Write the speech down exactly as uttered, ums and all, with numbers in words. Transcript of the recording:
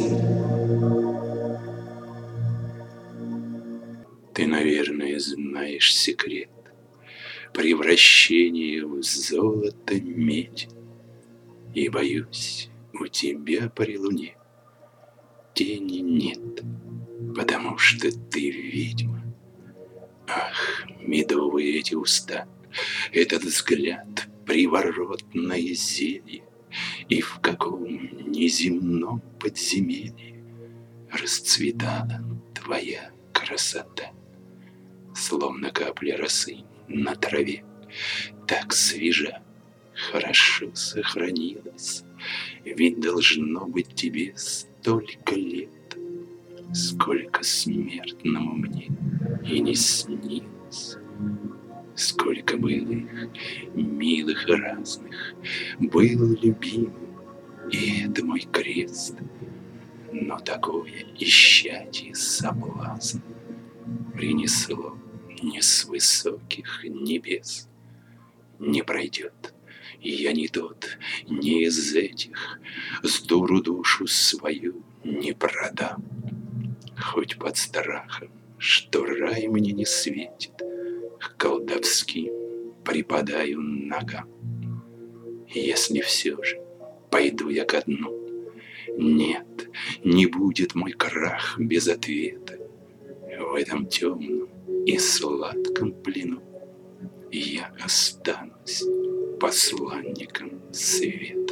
Ты, наверное, знаешь секрет превращения в золото медь. И боюсь, у тебя при луне тени нет, потому что ты ведьма. Ах, медовые эти уста, этот взгляд, приворотное зелье, и в каком неземном подземелье расцветала твоя красота. Словно капли росы на траве, так свежа, хорошо сохранилась. Ведь должно быть тебе столько лет, сколько смертному мне и не снилось. Сколько было их, милых и разных, был любимым, и это мой крест. Но такое исчадие соблазн принесло не с высоких небес. Не пройдет, я не тот, не из этих, с дуру душу свою не продам. Хоть под страхом, что рай мне не светит, к колдовским припадаю ногам. Если все же пойду я ко дну, нет, не будет мой крах без ответа. В этом темном и сладком плену я останусь посланником света.